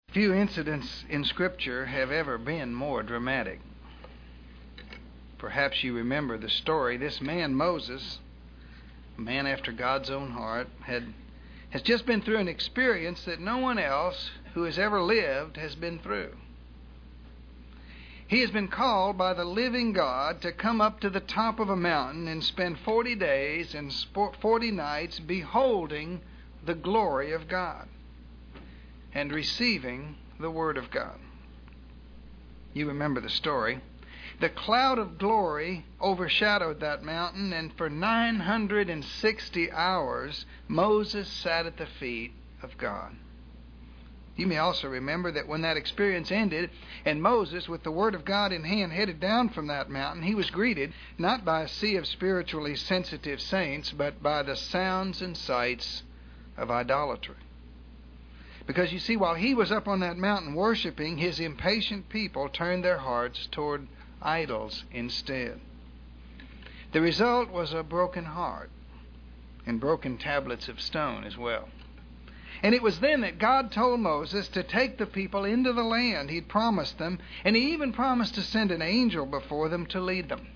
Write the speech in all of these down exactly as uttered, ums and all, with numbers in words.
Few incidents in Scripture have ever been more dramatic. Perhaps you remember the story. This man, Moses, a man after God's own heart, had has just been through an experience that no one else who has ever lived has been through. He has been called by the living God to come up to the top of a mountain and spend forty days and forty nights beholding the glory of God and receiving the Word of God. You remember the story. The cloud of glory overshadowed that mountain, and for nine hundred sixty hours Moses sat at the feet of God. You may also remember that when that experience ended and Moses, with the Word of God in hand, headed down from that mountain, he was greeted not by a sea of spiritually sensitive saints, but by the sounds and sights of idolatry. Because you see, while he was up on that mountain worshiping, his impatient people turned their hearts toward idols instead. The result was a broken heart and broken tablets of stone as well. And it was then that God told Moses to take the people into the land He'd promised them, and He even promised to send an angel before them to lead them.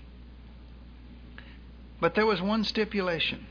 But there was one stipulation.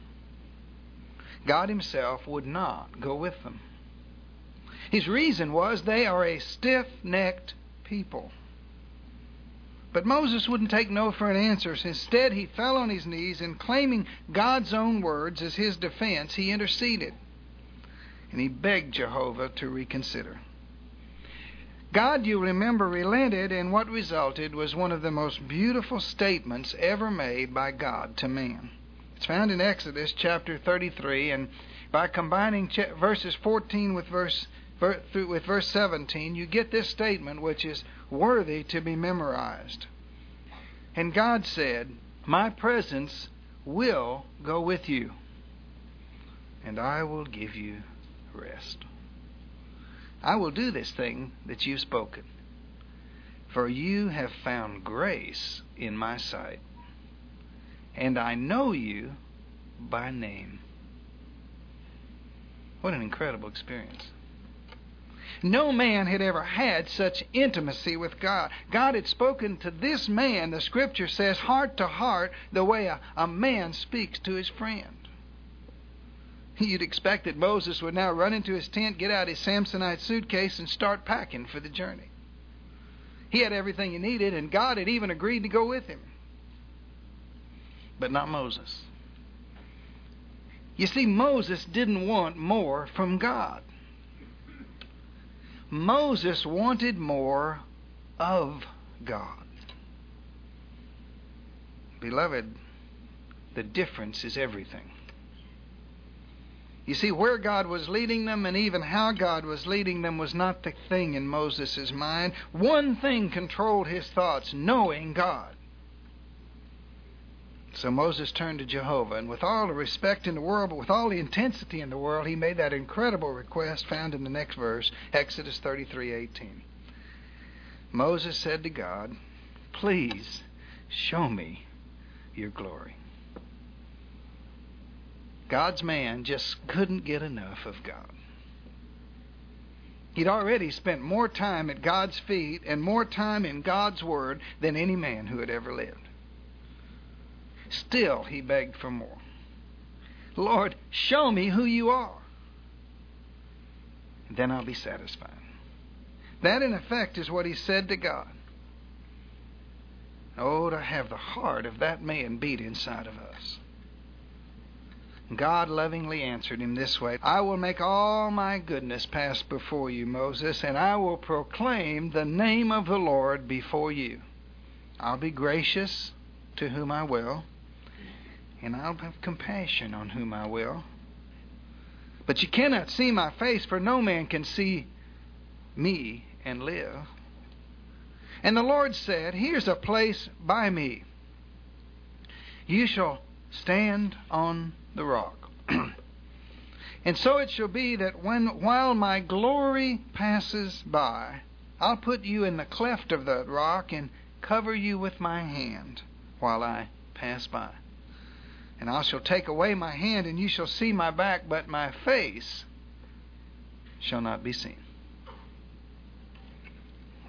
God Himself would not go with them. His reason was they are a stiff-necked people. But Moses wouldn't take no for an answer. Instead, he fell on his knees and, claiming God's own words as his defense, he interceded. And he begged Jehovah to reconsider. God, you remember, relented, and what resulted was one of the most beautiful statements ever made by God to man. It's found in Exodus chapter thirty-three, and by combining verses fourteen with verse with verse seventeen, you get this statement which is worthy to be memorized. And God said, "My presence will go with you, and I will give you rest. I will do this thing that you've spoken, for you have found grace in my sight, and I know you by name." What an incredible experience. No man had ever had such intimacy with God. God had spoken to this man, the Scripture says, heart to heart, the way a, a man speaks to his friend. You'd expect that Moses would now run into his tent, get out his Samsonite suitcase, and start packing for the journey. He had everything he needed, and God had even agreed to go with him. But not Moses. You see, Moses didn't want more from God. Moses wanted more of God. Beloved, the difference is everything. You see, where God was leading them and even how God was leading them was not the thing in Moses' mind. One thing controlled his thoughts: knowing God. So Moses turned to Jehovah, and with all the respect in the world, but with all the intensity in the world, he made that incredible request found in the next verse, Exodus thirty-three eighteen. Moses said to God, "Please show me your glory." God's man just couldn't get enough of God. He'd already spent more time at God's feet and more time in God's Word than any man who had ever lived. Still, he begged for more. "Lord, show me who you are, and then I'll be satisfied." That, in effect, is what he said to God. Oh, to have the heart of that man beat inside of us. God lovingly answered him this way: "I will make all my goodness pass before you, Moses, and I will proclaim the name of the Lord before you. I'll be gracious to whom I will, and I'll have compassion on whom I will. But you cannot see my face, for no man can see me and live." And the Lord said, "Here's a place by me. You shall stand on the rock. And so it shall be that when while my glory passes by, I'll put you in the cleft of that rock and cover you with my hand while I pass by. And I shall take away my hand, and you shall see my back, but my face shall not be seen."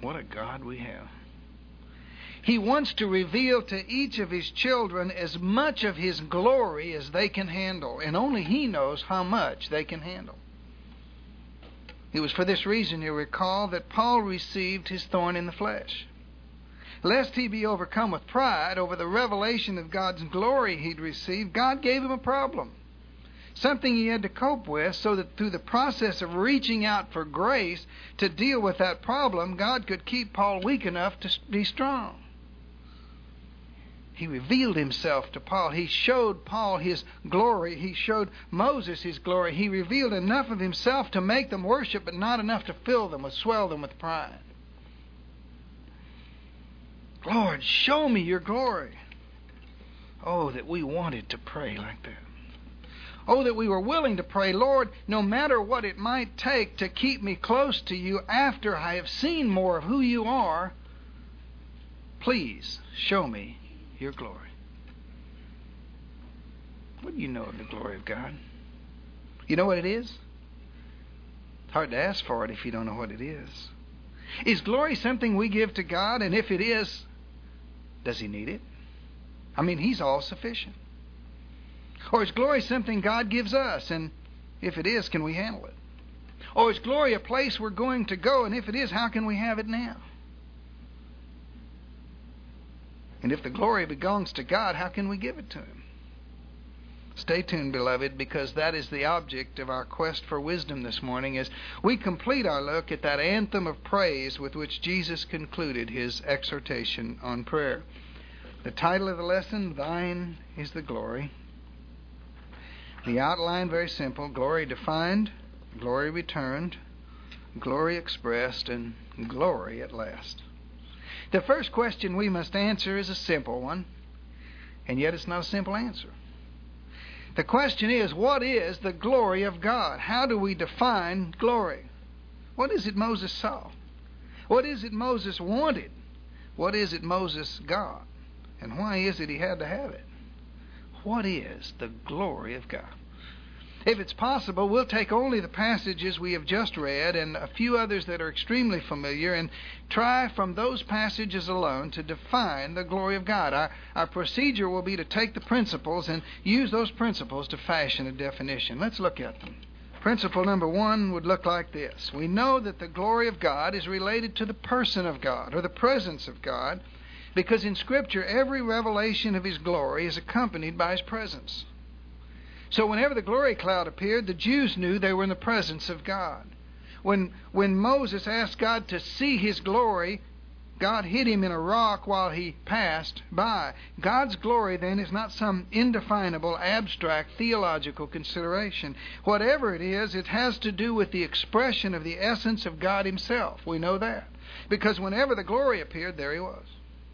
What a God we have. He wants to reveal to each of His children as much of His glory as they can handle, and only He knows how much they can handle. It was for this reason, you recall, that Paul received his thorn in the flesh. Lest he be overcome with pride over the revelation of God's glory he'd received, God gave him a problem. Something he had to cope with, so that through the process of reaching out for grace to deal with that problem, God could keep Paul weak enough to be strong. He revealed Himself to Paul. He showed Paul His glory. He showed Moses His glory. He revealed enough of Himself to make them worship, but not enough to fill them, or swell them with pride. Lord, show me your glory. Oh, that we wanted to pray like that. Oh, that we were willing to pray, Lord, no matter what it might take to keep me close to you after I have seen more of who you are, please show me your glory. What do you know of the glory of God? You know what it is? It's hard to ask for it if you don't know what it is. Is glory something we give to God? And if it is, does He need it? I mean, He's all sufficient. Or is glory something God gives us? And if it is, can we handle it? Or is glory a place we're going to go? And if it is, how can we have it now? And if the glory belongs to God, how can we give it to Him? Stay tuned, beloved, because that is the object of our quest for wisdom this morning as we complete our look at that anthem of praise with which Jesus concluded His exhortation on prayer. The title of the lesson, Thine is the Glory. The outline, very simple: glory defined, glory returned, glory expressed, and glory at last. The first question we must answer is a simple one, and yet it's not a simple answer. The question is, what is the glory of God? How do we define glory? What is it Moses saw? What is it Moses wanted? What is it Moses got? And why is it he had to have it? What is the glory of God? If it's possible, we'll take only the passages we have just read and a few others that are extremely familiar and try from those passages alone to define the glory of God. Our, our procedure will be to take the principles and use those principles to fashion a definition. Let's look at them. Principle number one would look like this. We know that the glory of God is related to the person of God or the presence of God, because in Scripture every revelation of His glory is accompanied by His presence. So whenever the glory cloud appeared, the Jews knew they were in the presence of God. When, when Moses asked God to see His glory, God hid him in a rock while he passed by. God's glory, then, is not some indefinable, abstract, theological consideration. Whatever it is, it has to do with the expression of the essence of God Himself. We know that. Because whenever the glory appeared, there He was.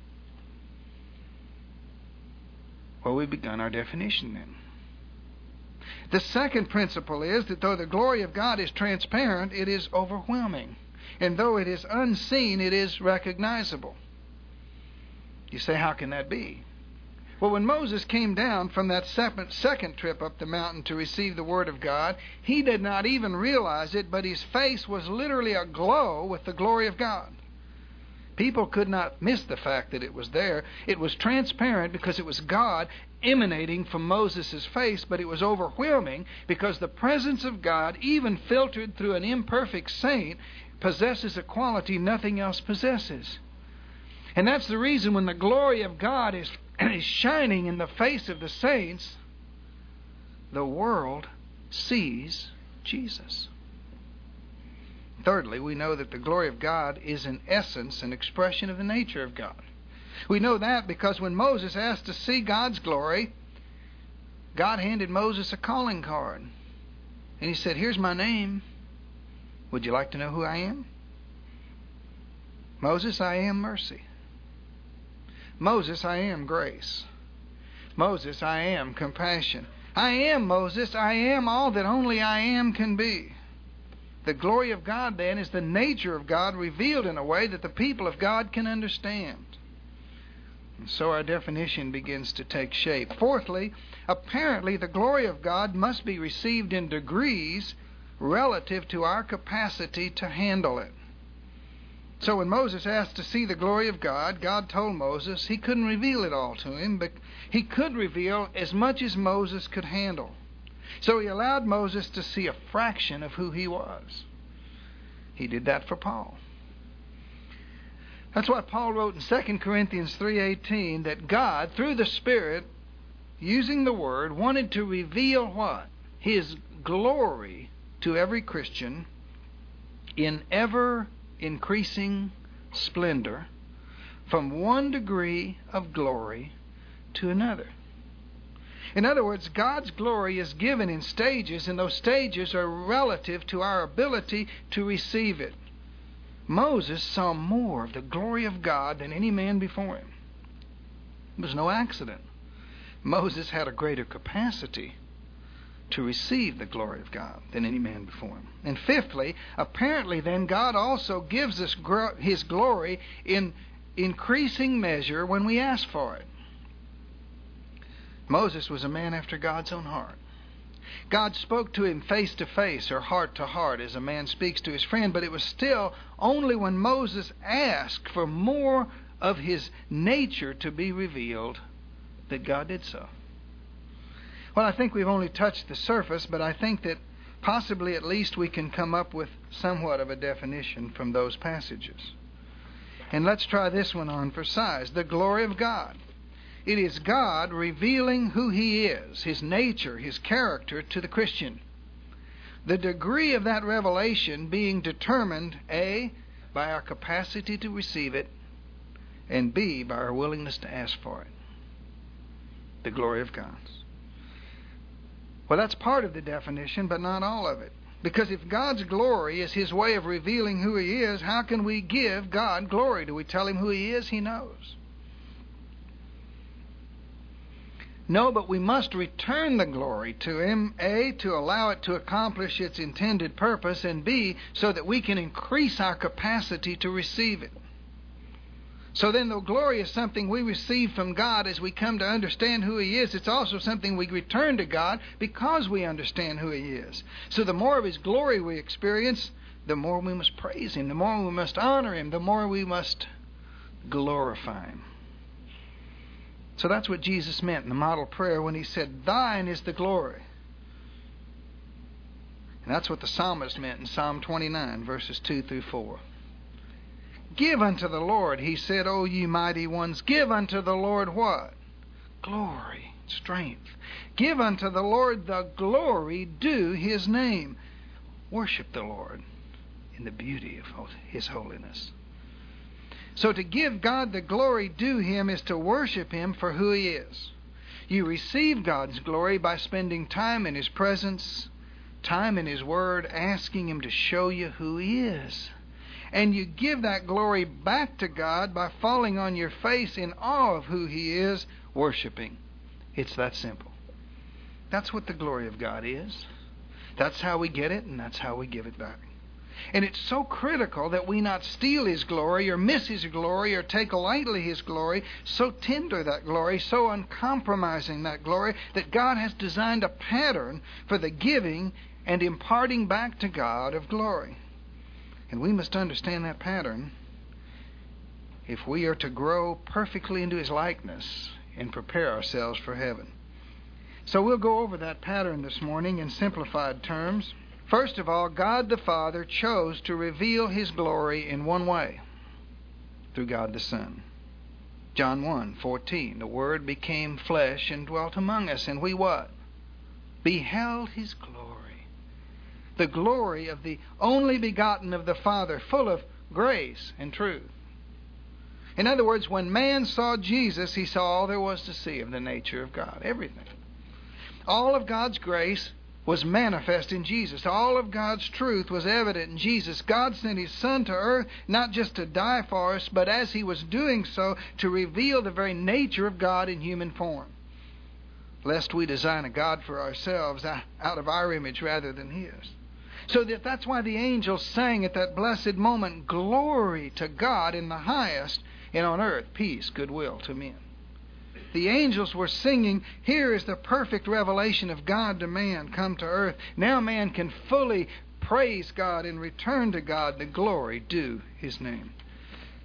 Well, we've begun our definition then. The second principle is that though the glory of God is transparent, it is overwhelming. And though it is unseen, it is recognizable. You say, how can that be? Well, when Moses came down from that second trip up the mountain to receive the Word of God, he did not even realize it, but his face was literally aglow with the glory of God. People could not miss the fact that it was there. It was transparent because it was God emanating from Moses' face, but it was overwhelming because the presence of God, even filtered through an imperfect saint, possesses a quality nothing else possesses. And that's the reason when the glory of God is, is shining in the face of the saints, the world sees Jesus. Thirdly, we know that the glory of God is in essence an expression of the nature of God. We know that because when Moses asked to see God's glory, God handed Moses a calling card. And He said, here's my name. Would you like to know who I am? Moses, I am mercy. Moses, I am grace. Moses, I am compassion. I am Moses, I am all that only I am can be. The glory of God, then, is the nature of God revealed in a way that the people of God can understand. And so our definition begins to take shape. Fourthly, apparently the glory of God must be received in degrees relative to our capacity to handle it. So when Moses asked to see the glory of God, God told Moses he couldn't reveal it all to him, but he could reveal as much as Moses could handle. So he allowed Moses to see a fraction of who he was. He did that for Paul. That's why Paul wrote in Second Corinthians three eighteen that God, through the Spirit, using the Word, wanted to reveal what? His glory to every Christian in ever increasing splendor, from one degree of glory to another. In other words, God's glory is given in stages, and those stages are relative to our ability to receive it. Moses saw more of the glory of God than any man before him. It was no accident. Moses had a greater capacity to receive the glory of God than any man before him. And fifthly, apparently then God also gives us gro- His glory in increasing measure when we ask for it. Moses was a man after God's own heart. God spoke to him face to face or heart to heart as a man speaks to his friend, but it was still only when Moses asked for more of his nature to be revealed that God did so. Well, I think we've only touched the surface, but I think that possibly at least we can come up with somewhat of a definition from those passages. And let's try this one on for size. The glory of God. It is God revealing who He is, His nature, His character to the Christian. The degree of that revelation being determined, A, by our capacity to receive it, and B, by our willingness to ask for it. The glory of God. Well, that's part of the definition, but not all of it. Because if God's glory is His way of revealing who He is, how can we give God glory? Do we tell Him who He is? He knows. No, but we must return the glory to Him, A, to allow it to accomplish its intended purpose, and B, so that we can increase our capacity to receive it. So then, though glory is something we receive from God as we come to understand who He is, it's also something we return to God because we understand who He is. So the more of His glory we experience, the more we must praise Him, the more we must honor Him, the more we must glorify Him. So that's what Jesus meant in the model prayer when He said, "Thine is the glory." And that's what the psalmist meant in Psalm twenty-nine, verses two through four. Give unto the Lord, He said, O ye mighty ones, give unto the Lord what? Glory, strength. Give unto the Lord the glory due His name. Worship the Lord in the beauty of His holiness. So to give God the glory due Him is to worship Him for who He is. You receive God's glory by spending time in His presence, time in His Word, asking Him to show you who He is. And you give that glory back to God by falling on your face in awe of who He is, worshiping. It's that simple. That's what the glory of God is. That's how we get it, and that's how we give it back. And it's so critical that we not steal His glory or miss His glory or take lightly His glory, so tender that glory, so uncompromising that glory, that God has designed a pattern for the giving and imparting back to God of glory. And we must understand that pattern if we are to grow perfectly into His likeness and prepare ourselves for heaven. So we'll go over that pattern this morning in simplified terms. First of all, God the Father chose to reveal His glory in one way, through God the Son. John one fourteen, the Word became flesh and dwelt among us, and we what? Beheld His glory. The glory of the only begotten of the Father, full of grace and truth. In other words, when man saw Jesus, he saw all there was to see of the nature of God. Everything. All of God's grace was manifest in Jesus. All of God's truth was evident in Jesus. God sent His Son to earth not just to die for us, but as He was doing so, to reveal the very nature of God in human form. Lest we design a God for ourselves out of our image rather than His. So that that's why the angels sang at that blessed moment, "Glory to God in the highest, and on earth peace, goodwill to men." The angels were singing, here is the perfect revelation of God to man come to earth. Now man can fully praise God and return to God the glory due His name.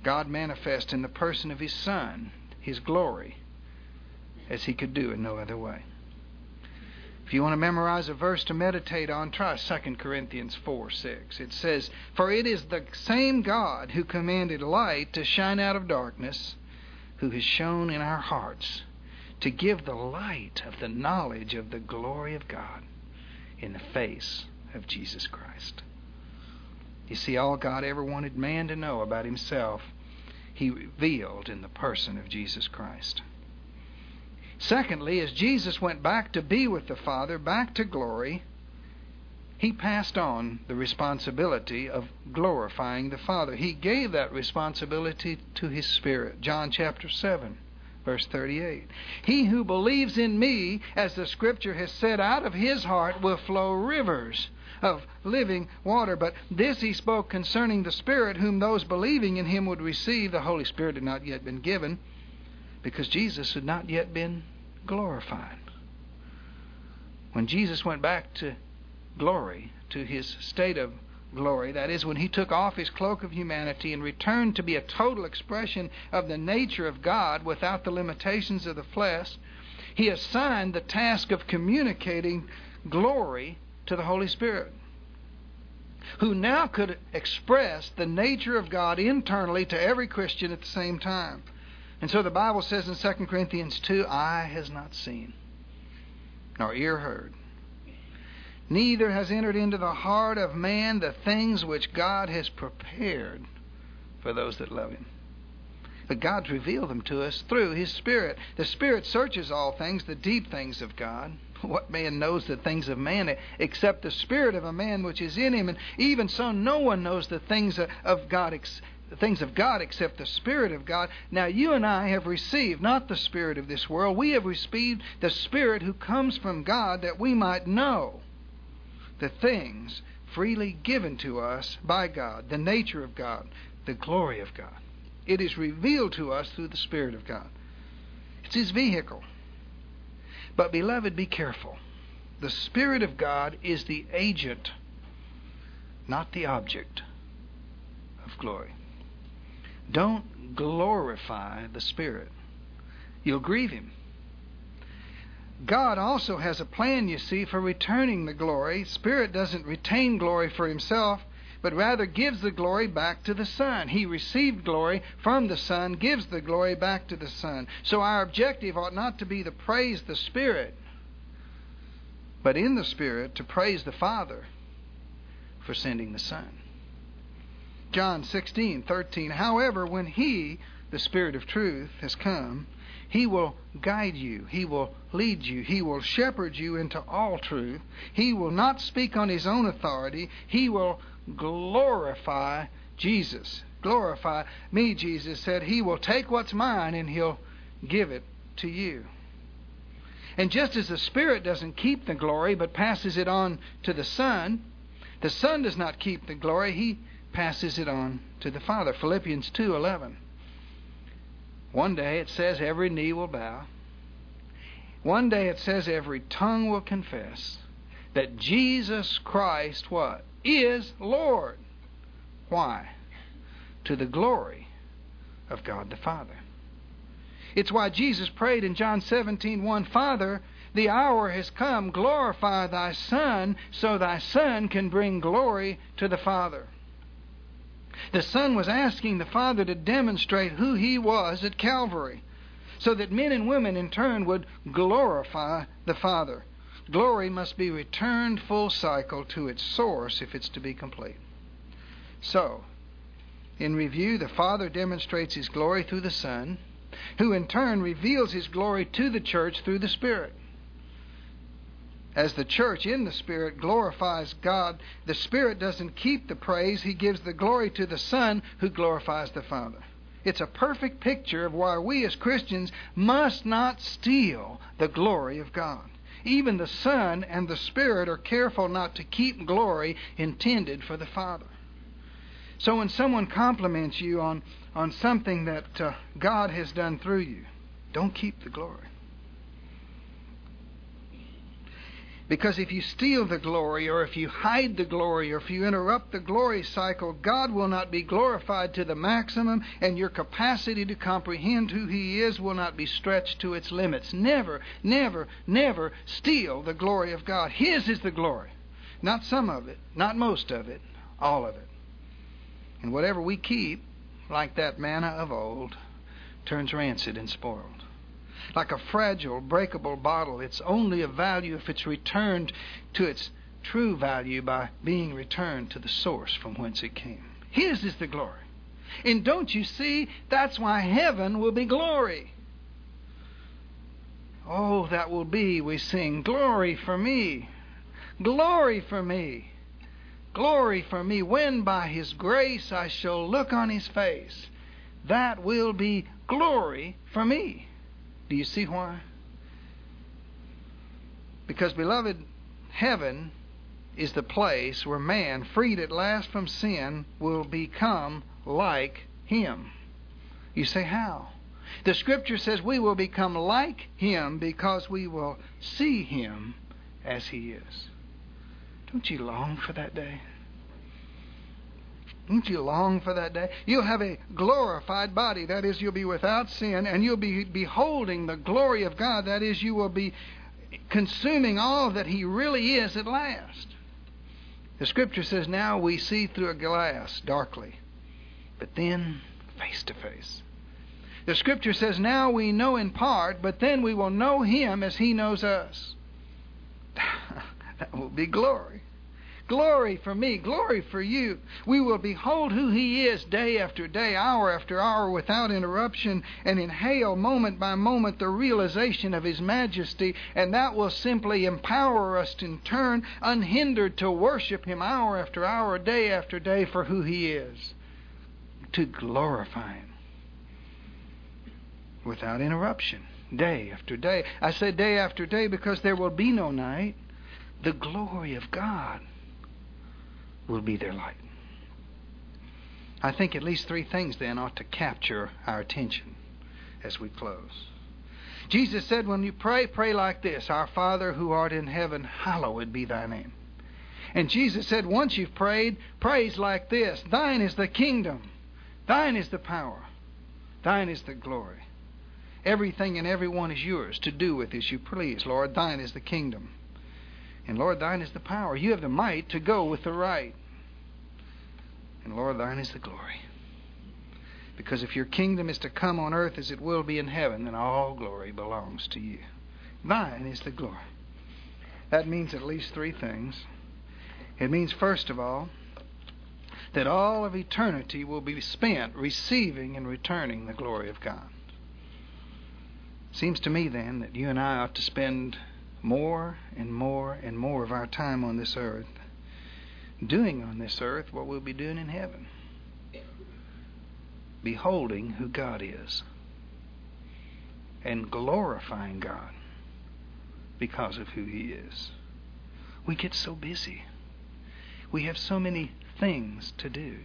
God manifest in the person of His Son, His glory, as He could do in no other way. If you want to memorize a verse to meditate on, try Second Corinthians four six. It says, "For it is the same God who commanded light to shine out of darkness, who has shone in our hearts to give the light of the knowledge of the glory of God in the face of Jesus Christ." You see, all God ever wanted man to know about Himself, He revealed in the person of Jesus Christ. Secondly, as Jesus went back to be with the Father, back to glory, He passed on the responsibility of glorifying the Father. He gave that responsibility to His Spirit. John chapter seven, verse thirty-eight. "He who believes in me, as the Scripture has said, out of his heart will flow rivers of living water. But this He spoke concerning the Spirit, whom those believing in Him would receive." The Holy Spirit had not yet been given, because Jesus had not yet been glorified. When Jesus went back to glory, to His state of glory, that is, when He took off His cloak of humanity and returned to be a total expression of the nature of God without the limitations of the flesh, He assigned the task of communicating glory to the Holy Spirit, who now could express the nature of God internally to every Christian at the same time. And so the Bible says in Second Corinthians two, "Eye has not seen, nor ear heard, neither has entered into the heart of man the things which God has prepared for those that love Him." But God's revealed them to us through His Spirit. The Spirit searches all things, the deep things of God. What man knows the things of man except the spirit of a man which is in him? And even so, no one knows the things of God except the things of God except the Spirit of God. Now you and I have received not the spirit of this world. We have received the Spirit who comes from God, that we might know the things freely given to us by God, the nature of God, the glory of God. It is revealed to us through the Spirit of God. It's His vehicle. But beloved, be careful. The Spirit of God is the agent, not the object of glory. Don't glorify the Spirit. You'll grieve Him. God also has a plan, you see, for returning the glory. Spirit doesn't retain glory for Himself, but rather gives the glory back to the Son. He received glory from the Son, gives the glory back to the Son. So our objective ought not to be to praise the Spirit, but in the Spirit to praise the Father for sending the Son. John sixteen thirteen. "However, when He, the Spirit of truth, has come, He will guide you. He will lead you. He will shepherd you into all truth. He will not speak on His own authority. He will glorify Jesus." Glorify me, Jesus said. He will take what's mine and He'll give it to you. And just as the Spirit doesn't keep the glory but passes it on to the Son, the Son does not keep the glory. He passes it on to the Father. Philippians two eleven. One day it says every knee will bow. One day it says every tongue will confess that Jesus Christ, what? Is Lord. Why? To the glory of God the Father. It's why Jesus prayed in John seventeen one, "Father, the hour has come. Glorify Thy Son, so Thy Son can bring glory to the Father." The Son was asking the Father to demonstrate who He was at Calvary, so that men and women in turn would glorify the Father. Glory must be returned full cycle to its source if it's to be complete. So, in review, the Father demonstrates His glory through the Son, who in turn reveals His glory to the church through the Spirit. As the church in the Spirit glorifies God, the Spirit doesn't keep the praise. He gives the glory to the Son, who glorifies the Father. It's a perfect picture of why we as Christians must not steal the glory of God. Even the Son and the Spirit are careful not to keep glory intended for the Father. So when someone compliments you on, on something that uh, God has done through you, don't keep the glory. Because if you steal the glory, or if you hide the glory, or if you interrupt the glory cycle, God will not be glorified to the maximum, and your capacity to comprehend who He is will not be stretched to its limits. Never, never, never steal the glory of God. His is the glory. Not some of it, not most of it, all of it. And whatever we keep, like that manna of old, turns rancid and spoiled. Like a fragile, breakable bottle, it's only of value if it's returned to its true value by being returned to the source from whence it came. His is the glory. And don't you see, that's why heaven will be glory. Oh, that will be, we sing, glory for me, glory for me, glory for me, when by His grace I shall look on His face. That will be glory for me. Do you see why? Because, beloved, heaven is the place where man, freed at last from sin, will become like Him. You say, how? The Scripture says we will become like Him because we will see Him as He is. Don't you long for that day? Don't you long for that day? You'll have a glorified body. That is, you'll be without sin, and you'll be beholding the glory of God. That is, you will be consuming all that He really is at last. The Scripture says, now we see through a glass darkly, but then face to face. The Scripture says, now we know in part, but then we will know Him as He knows us. That will be glory. Glory for me, glory for you. We will behold who He is day after day, hour after hour, without interruption, and inhale moment by moment the realization of His majesty, and that will simply empower us in turn, unhindered, to worship Him hour after hour, day after day, for who He is, to glorify Him without interruption, day after day. I say day after day because there will be no night. The glory of God will be their light. I think at least three things then ought to capture our attention as we close. Jesus said, when you pray, pray like this: Our Father who art in heaven, hallowed be thy name. And Jesus said, once you've prayed, praise like this: Thine is the kingdom, thine is the power, thine is the glory. Everything and everyone is yours to do with as you please. Lord, thine is the kingdom. And Lord, thine is the power. You have the might to go with the right. And Lord, thine is the glory. Because if your kingdom is to come on earth as it will be in heaven, then all glory belongs to you. Thine is the glory. That means at least three things. It means, first of all, that all of eternity will be spent receiving and returning the glory of God. Seems to me then that you and I ought to spend more and more and more of our time on this earth doing on this earth what we'll be doing in heaven. Beholding who God is and glorifying God because of who He is. We get so busy. We have so many things to do.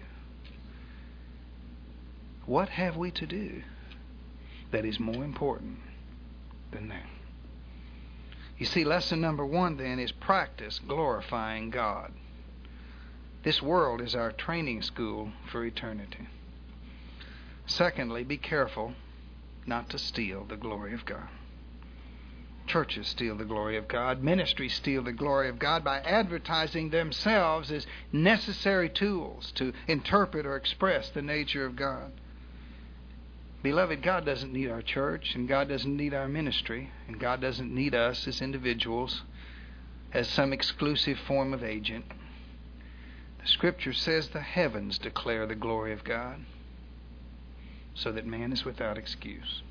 What have we to do that is more important than that? You see, lesson number one then is practice glorifying God. This world is our training school for eternity. Secondly, be careful not to steal the glory of God. Churches steal the glory of God. Ministries steal the glory of God by advertising themselves as necessary tools to interpret or express the nature of God. Beloved, God doesn't need our church, and God doesn't need our ministry, and God doesn't need us as individuals as some exclusive form of agent. The Scripture says the heavens declare the glory of God, so that man is without excuse.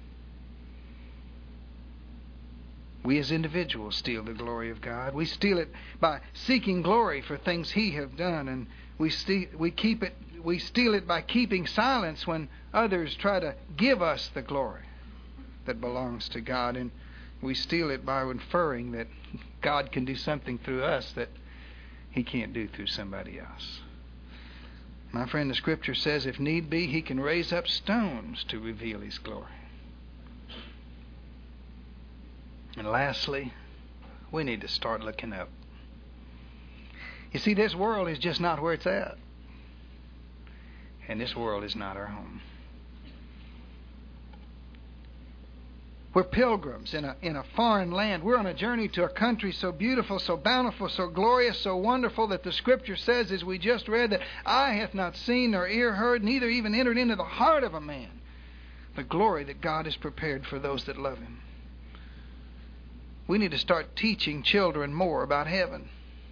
We as individuals steal the glory of God. We steal it by seeking glory for things He have done, and we steal, we keep it. We steal it by keeping silence when others try to give us the glory that belongs to God, and we steal it by inferring that God can do something through us that He can't do through somebody else. My friend, the Scripture says if need be, He can raise up stones to reveal His glory. And lastly, we need to start looking up. You see, this world is just not where it's at. And this world is not our home. We're pilgrims in a, in a foreign land. We're on a journey to a country so beautiful, so bountiful, so glorious, so wonderful that the Scripture says, as we just read, that eye hath not seen nor ear heard, neither even entered into the heart of a man the glory that God has prepared for those that love Him. We need to start teaching children more about heaven.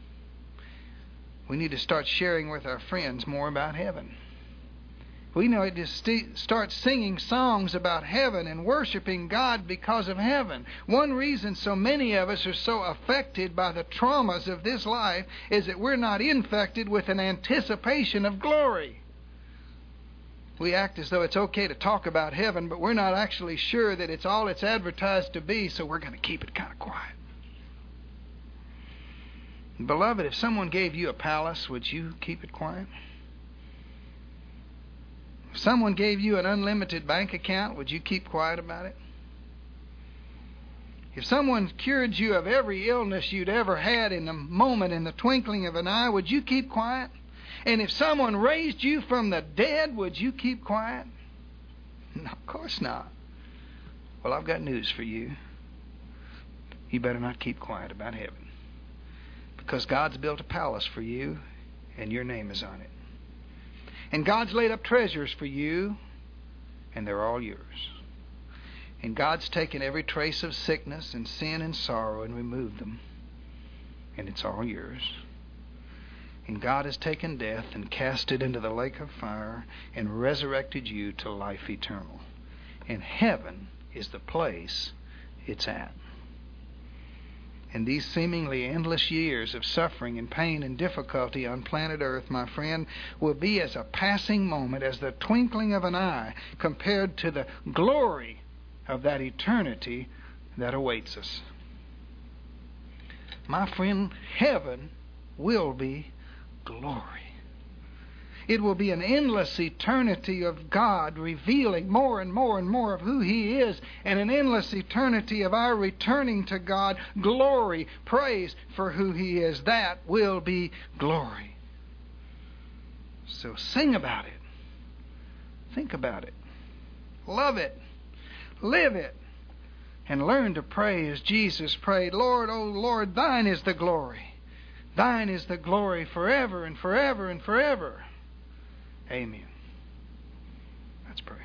We need to start sharing with our friends more about heaven. We need to st- start singing songs about heaven and worshiping God because of heaven. One reason so many of us are so affected by the traumas of this life is that we're not infected with an anticipation of glory. We act as though it's okay to talk about heaven, but we're not actually sure that it's all it's advertised to be, so we're going to keep it kind of quiet. Beloved, if someone gave you a palace, would you keep it quiet? If someone gave you an unlimited bank account, would you keep quiet about it? If someone cured you of every illness you'd ever had in a moment, in the twinkling of an eye, would you keep quiet? And if someone raised you from the dead, would you keep quiet? No, of course not. Well, I've got news for you. You better not keep quiet about heaven. Because God's built a palace for you, and your name is on it. And God's laid up treasures for you, and they're all yours. And God's taken every trace of sickness and sin and sorrow and removed them, and it's all yours. And God has taken death and cast it into the lake of fire and resurrected you to life eternal. And heaven is the place it's at. And these seemingly endless years of suffering and pain and difficulty on planet Earth, my friend, will be as a passing moment, as the twinkling of an eye, compared to the glory of that eternity that awaits us. My friend, heaven will be glory. It will be an endless eternity of God revealing more and more and more of who He is, and an endless eternity of our returning to God glory, praise for who He is. That will be glory. So sing about it. Think about it. Love it. Live it. And learn to pray as Jesus prayed, Lord, O Lord, Thine is the glory. Thine is the glory forever and forever and forever. Amen. Let's pray.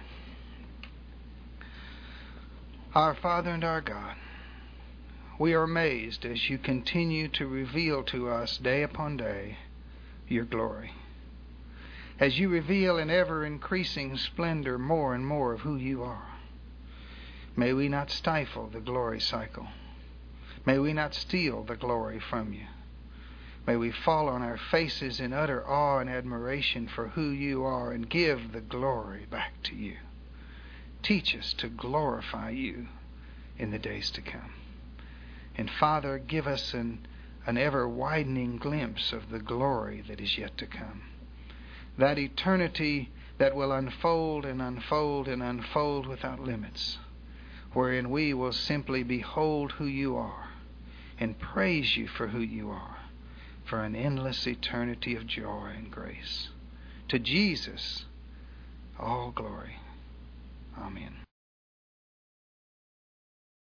Our Father and our God, we are amazed as You continue to reveal to us day upon day Your glory. As You reveal in ever-increasing splendor more and more of who You are. May we not stifle the glory cycle. May we not steal the glory from You. May we fall on our faces in utter awe and admiration for who You are and give the glory back to You. Teach us to glorify You in the days to come. And Father, give us an, an ever-widening glimpse of the glory that is yet to come. That eternity that will unfold and unfold and unfold without limits, wherein we will simply behold who You are and praise You for who You are, for an endless eternity of joy and grace. To Jesus, all glory. Amen.